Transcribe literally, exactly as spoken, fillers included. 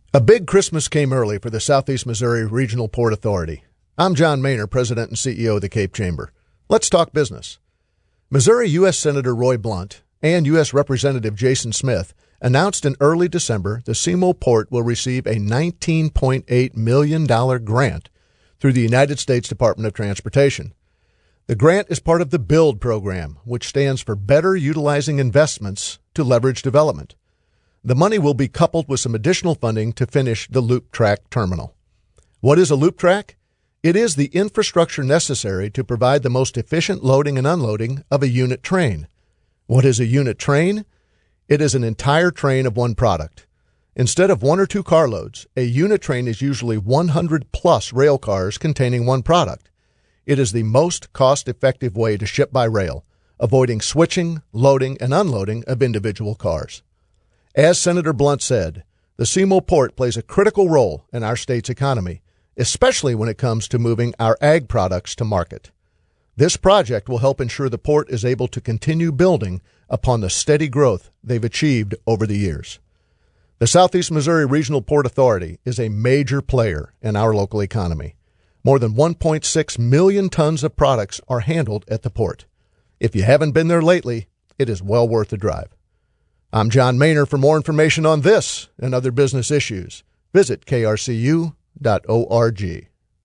A big Christmas came early for the Southeast Missouri Regional Port Authority. I'm John Maynor, President and C E O of the Cape Chamber. Let's talk business. Missouri U S Senator Roy Blunt and U S Representative Jason Smith announced in early December the Semo Port will receive a nineteen point eight million dollars grant through the United States Department of Transportation. The grant is part of the BUILD program, which stands for Better Utilizing Investments to Leverage Development. The money will be coupled with some additional funding to finish the loop track terminal. What is a loop track? It is the infrastructure necessary to provide the most efficient loading and unloading of a unit train. What is a unit train? It is an entire train of one product. Instead of one or two carloads, a unit train is usually one hundred plus rail cars containing one product. It is the most cost-effective way to ship by rail, avoiding switching, loading, and unloading of individual cars. As Senator Blunt said, the Semo Port plays a critical role in our state's economy, especially when it comes to moving our ag products to market. This project will help ensure the port is able to continue building upon the steady growth they've achieved over the years. The Southeast Missouri Regional Port Authority is a major player in our local economy. More than one point six million tons of products are handled at the port. If you haven't been there lately, it is well worth the drive. I'm John Maynor. For more information on this and other business issues, visit K R C U dot org.